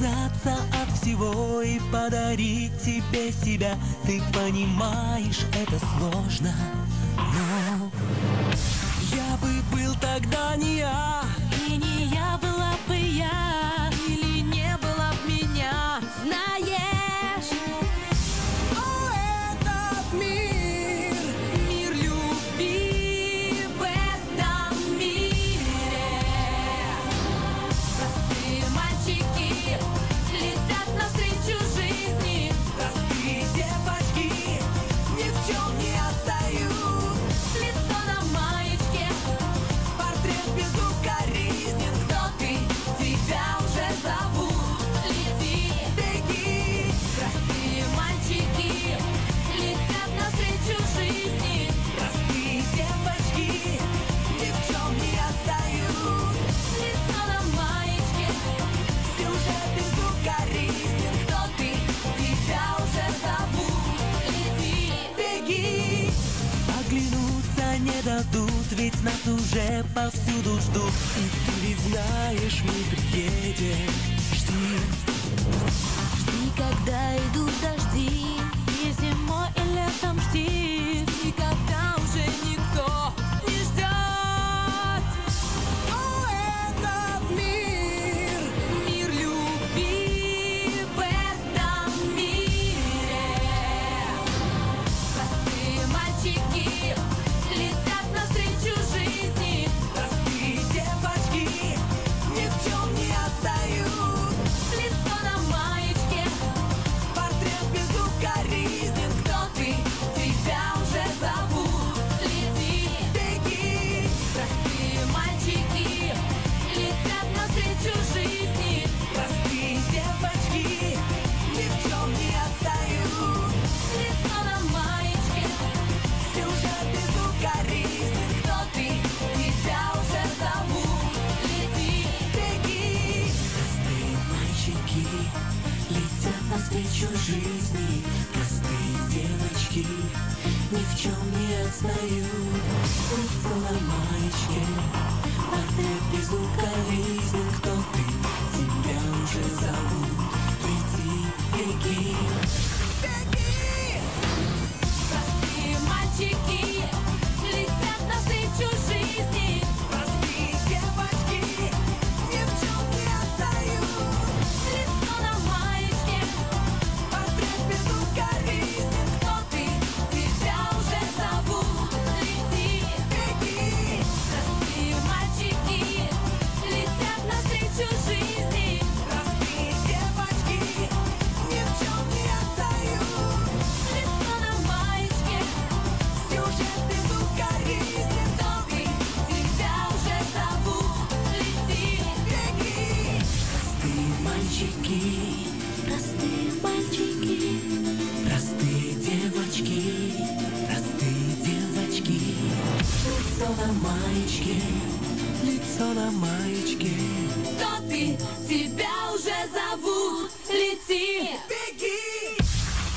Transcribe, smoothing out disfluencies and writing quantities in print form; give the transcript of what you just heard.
отказаться от всего и подарить тебе себя. Ты понимаешь, это сложно, но я бы был тогда не я, и не я была бы я, или не было б меня, знаешь. О, этот мир, Мир любви в этом мире. Простые мальчики летят навстречу жизни. простые девочки ни в чем не отстают. Лицо на маечке, Портрет безукоризнен. кто ты, тебя уже зовут. Лети, Беги, простые мальчики летят навстречу жизни. простые девочки ни в чем не отстают. Лицо на маечке, Сюжет безукоризнен. кто ты, тебя уже зовут. Лети, Беги, оглянуться не дадут, ведь нас уже повсюду ждут. И ты ведь знаешь, мы приедем. Жди, жди, когда идут дожди, и зимой, и летом жди, и когда уже никто не ждет. о, этот мир, Мир любви в этом мире. Простые мальчики летят навстречу жизни. простые девочки ни в чем не отстают. Лицо на маечке, Портрет безукоризнен. кто ты, тебя уже зовут. Лети, Беги, простые мальчики летят навстречу жизни. простые девочки ни в чем не отстают. Лицо на маечке, Сюжет безукоризнен. кто ты, тебя уже зовут. Лети, Беги, простые мальчики летят навстречу жизни. Простые девочки ни в чем не отстают. Лицо на маечке, портрет безукоризнен. Кто ты, тебя уже зовут. Лети, беги, беги, простые мальчики летят навстречу жизни. простые девочки ни в чем не отстают. Лицо на маечке, Портрет безукоризнен. кто ты, тебя уже зовут. Лети, Беги, простые мальчики летят навстречу жизни. простые девочки ни в чем не отстают. Лицо на маечке, Сюжет безукоризнен. кто ты, тебя уже зовут. Лети, Беги, простые мальчики, простые мальчики, простые девочки, простые девочки. Лицо на маечке, лицо на маечке. кто ты, тебя уже зовут.